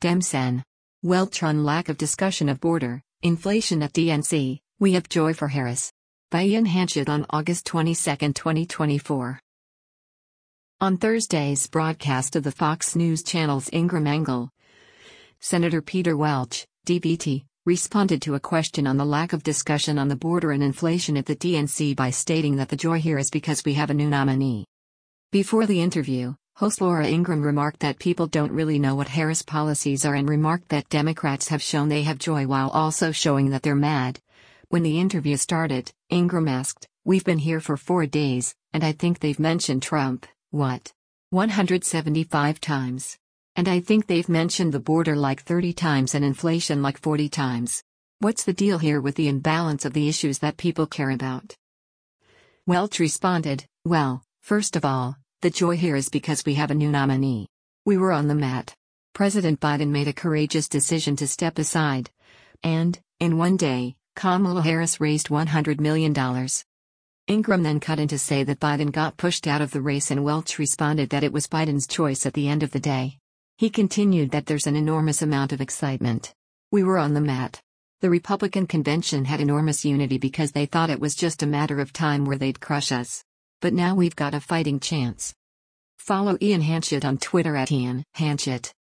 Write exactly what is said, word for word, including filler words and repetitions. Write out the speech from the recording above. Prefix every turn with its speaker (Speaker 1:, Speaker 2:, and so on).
Speaker 1: Demsen. Welch on lack of discussion of border, inflation at D N C, we have joy for Harris. By Ian Hanchett on August twenty-second, twenty twenty-four. On Thursday's broadcast of the Fox News Channel's Ingram Angle, Senator Peter Welch, D V T, responded to a question on the lack of discussion on the border and inflation at the D N C by stating that the joy here is because we have a new nominee. Before the interview, host Laura Ingraham remarked that people don't really know what Harris policies are and remarked that Democrats have shown they have joy while also showing that they're mad. When the interview started, Ingraham asked, "We've been here for four days, and I think they've mentioned Trump, what? one hundred seventy-five times. And I think they've mentioned the border like thirty times and inflation like forty times. What's the deal here with the imbalance of the issues that people care about?" Welch responded, "Well, first of all, the joy here is because we have a new nominee. We were on the mat. President Biden made a courageous decision to step aside. And, in one day, Kamala Harris raised one hundred million dollars. Ingraham then cut in to say that Biden got pushed out of the race, and Welch responded that it was Biden's choice at the end of the day. He continued that there's an enormous amount of excitement. We were on the mat. The Republican convention had enormous unity because they thought it was just a matter of time where they'd crush us. But now we've got a fighting chance." Follow Ian Hanchett on Twitter at Ian Hanchett.